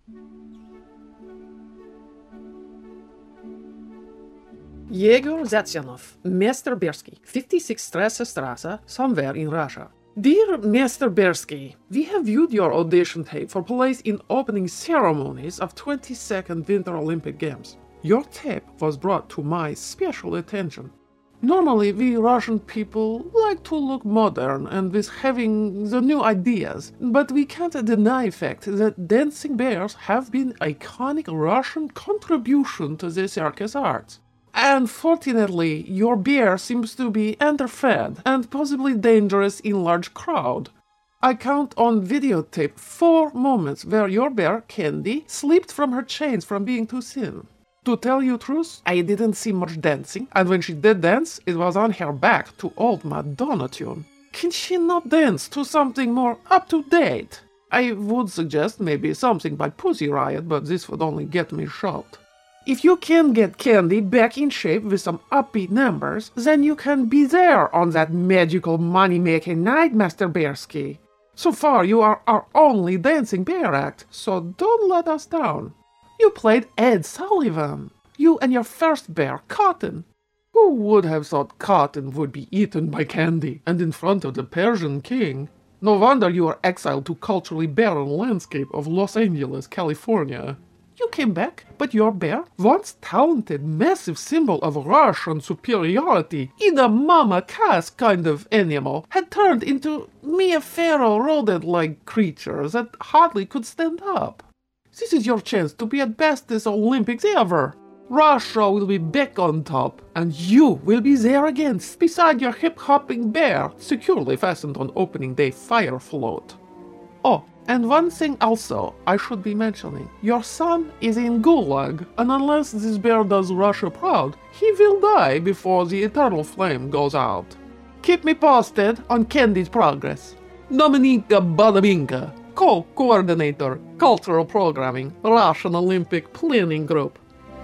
Yegor Zatsianov, Mr. Bersky, 56 Strasse, somewhere in Russia. Dear Mr. Bersky, we have viewed your audition tape for place in opening ceremonies of 22nd Winter Olympic Games. Your tape was brought to my special attention. Normally, we Russian people like to look modern and with having the new ideas, but we can't deny the fact that dancing bears have been iconic Russian contribution to the circus arts. Unfortunately, your bear seems to be underfed and possibly dangerous in large crowd. I count on videotape 4 moments where your bear, Candy, slipped from her chains from being too thin. To tell you truth, I didn't see much dancing, and when she did dance, it was on her back to old Madonna tune. Can she not dance to something more up-to-date? I would suggest maybe something by Pussy Riot, but this would only get me shot. If you can get Candy back in shape with some upbeat numbers, then you can be there on that magical money-making night, Master Bersky. So far, you are our only dancing bear act, so don't let us down. You played Ed Sullivan. You and your first bear, Cotton. Who would have thought Cotton would be eaten by Candy, and in front of the Persian king? No wonder you are exiled to culturally barren landscape of Los Angeles, California. You came back, but your bear, once talented, massive symbol of Russian superiority, in a mama cass kind of animal, had turned into mere feral rodent-like creature that hardly could stand up. This is your chance to be at best this Olympics ever. Russia will be back on top, and you will be there again, beside your hip-hopping bear, securely fastened on opening day fire float. Oh, and one thing also I should be mentioning. Your son is in Gulag, and unless this bear does Russia proud, he will die before the eternal flame goes out. Keep me posted on Candy's progress. Dominika Badabinka, Co-Coordinator, Cultural Programming, Russian Olympic Planning Group.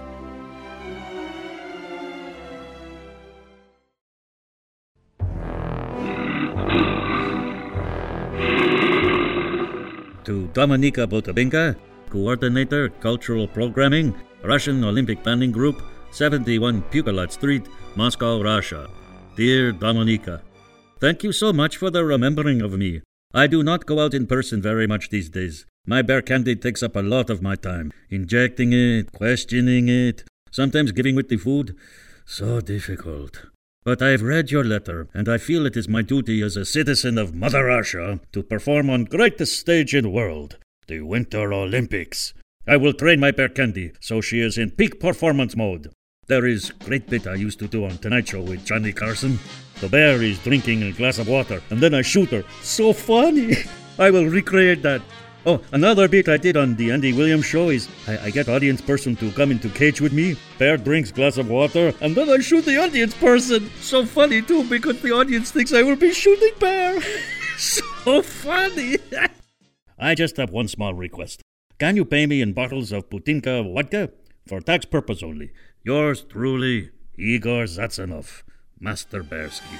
To Dominika Botabinka, Coordinator, Cultural Programming, Russian Olympic Planning Group, 71 Pugalat Street, Moscow, Russia. Dear Dominika, thank you so much for the remembering of me. I do not go out in person very much these days. My bear Candy takes up a lot of my time, injecting it, questioning it, sometimes giving with the food. So difficult. But I've read your letter, and I feel it is my duty as a citizen of Mother Russia to perform on greatest stage in the world, the Winter Olympics. I will train my bear Candy so she is in peak performance mode. There is great bit I used to do on Tonight Show with Johnny Carson. The bear is drinking a glass of water, and then I shoot her. So funny! I will recreate that. Oh, another bit I did on the Andy Williams show is I get audience person to come into cage with me. Bear drinks glass of water, and then I shoot the audience person. So funny too, because the audience thinks I will be shooting bear. So funny. I just have one small request. Can you pay me in bottles of Putinka vodka? For tax purpose only. Yours truly, Igor Zatsanov, Master Bersky.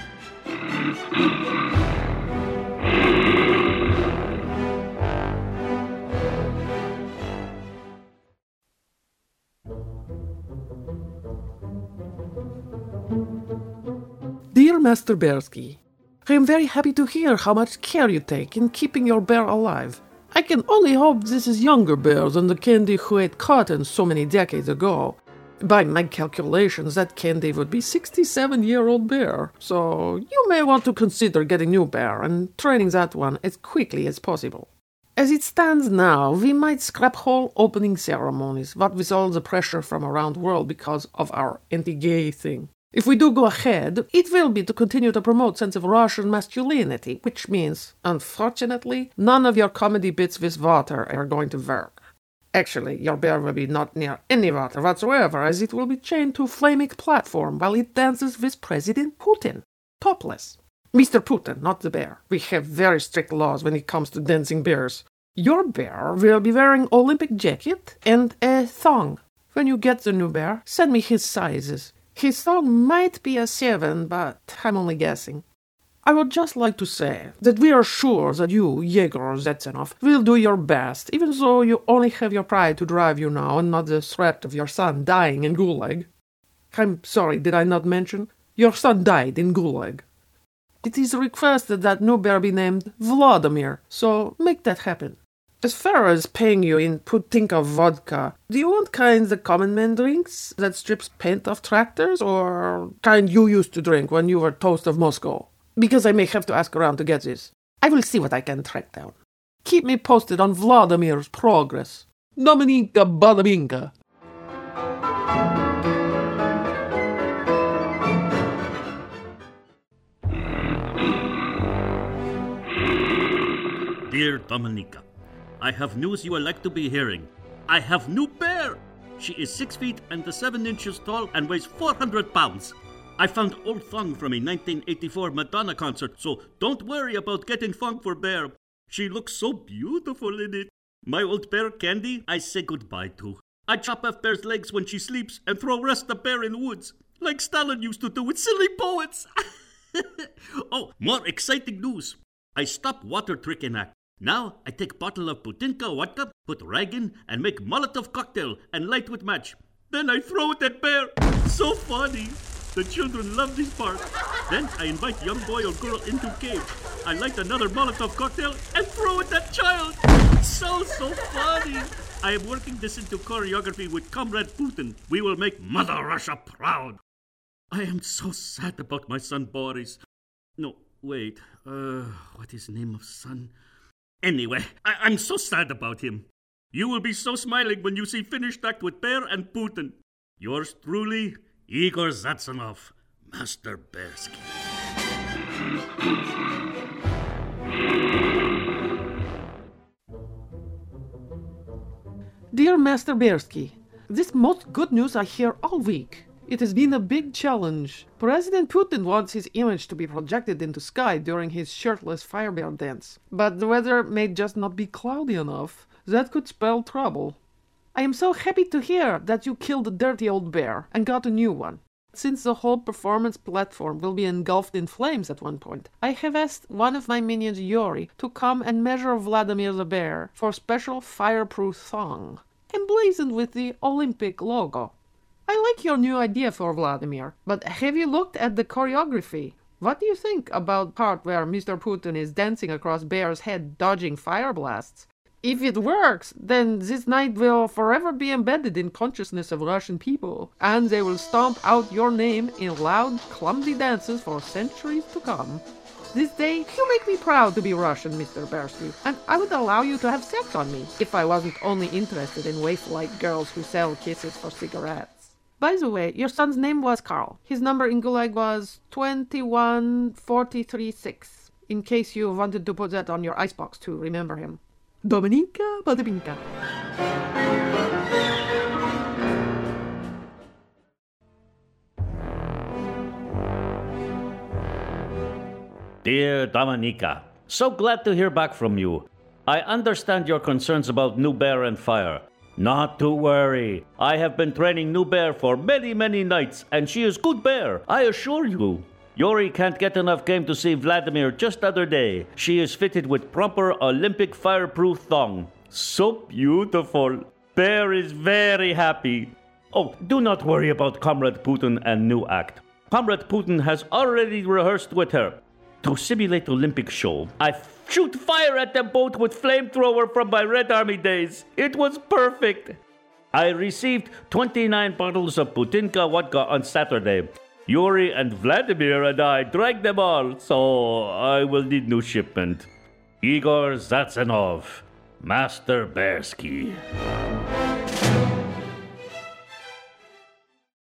Dear Master Bersky, I am very happy to hear how much care you take in keeping your bear alive. I can only hope this is younger bear than the Candy who ate cotton so many decades ago. By my calculations, that Candy would be 67-year-old bear, so you may want to consider getting new bear and training that one as quickly as possible. As it stands now, we might scrap whole opening ceremonies, what with all the pressure from around the world because of our anti-gay thing. If we do go ahead, it will be to continue to promote sense of Russian masculinity, which means, unfortunately, none of your comedy bits with water are going to work. Actually, your bear will be not near any water whatsoever, as it will be chained to a flaming platform while it dances with President Putin. Topless. Mr. Putin, not the bear. We have very strict laws when it comes to dancing bears. Your bear will be wearing Olympic jacket and a thong. When you get the new bear, send me his sizes. His thong might be a 7, but I'm only guessing. I would just like to say that we are sure that you, Yegor Zetsenov, will do your best, even though you only have your pride to drive you now and not the threat of your son dying in Gulag. I'm sorry, did I not mention? Your son died in Gulag. It is requested that new bear be named Vladimir, so make that happen. As far as paying you in Putinka vodka, do you want kind the common man drinks that strips paint off tractors, or kind you used to drink when you were toast of Moscow? Because I may have to ask around to get this. I will see what I can track down. Keep me posted on Vladimir's progress. Dominika Badabinka. Dear Dominika, I have news you will like to be hearing. I have new bear! She is 6 feet and 7 inches tall and weighs 400 pounds. I found old thong from a 1984 Madonna concert, so don't worry about getting thong for bear. She looks so beautiful in it. My old bear Candy, I say goodbye to. I chop off bear's legs when she sleeps and throw rest the bear in woods, like Stalin used to do with silly poets. Oh, more exciting news. I stopped water tricking act. Now I take bottle of Putinka vodka, put rag in, and make Molotov cocktail and light with match. Then I throw it at bear. So funny. The children love this part. Then I invite young boy or girl into cave. I light another Molotov cocktail and throw it at child. So funny. I am working this into choreography with Comrade Putin. We will make Mother Russia proud. I am so sad about my son Boris. No, wait. What is the name of son? Anyway, I'm so sad about him. You will be so smiling when you see finished act with Bear and Putin. Yours truly, Igor Zatsenov, Master Bersky. Dear Master Bersky, this most good news I hear all week. It has been a big challenge. President Putin wants his image to be projected into sky during his shirtless firebear dance. But the weather may just not be cloudy enough. That could spell trouble. I am so happy to hear that you killed the dirty old bear and got a new one. Since the whole performance platform will be engulfed in flames at one point, I have asked one of my minions, Yuri, to come and measure Vladimir the bear for special fireproof thong, emblazoned with the Olympic logo. I like your new idea for Vladimir, but have you looked at the choreography? What do you think about the part where Mr. Putin is dancing across Bear's head, dodging fire blasts? If it works, then this night will forever be embedded in consciousness of Russian people, and they will stomp out your name in loud, clumsy dances for centuries to come. This day, you make me proud to be Russian, Mr. Bersky, and I would allow you to have sex on me if I wasn't only interested in waif-like girls who sell kisses for cigarettes. By the way, your son's name was Karl. His number in Gulag was 21436, in case you wanted to put that on your icebox to remember him. Dominika Badabinka. Dear Dominika, so glad to hear back from you. I understand your concerns about New Bear and fire. Not to worry. I have been training New Bear for many nights, and she is good bear, I assure you. Yuri can't get enough game to see Vladimir just the other day. She is fitted with proper Olympic fireproof thong. So beautiful. Bear is very happy. Oh, do not worry about Comrade Putin and new act. Comrade Putin has already rehearsed with her. To simulate Olympic show, I shoot fire at them both with flamethrower from my Red Army days. It was perfect. I received 29 bottles of Putinka vodka on Saturday. Yuri and Vladimir and I drank them all, so I will need new shipment. Igor Zatsenov, Master Bersky.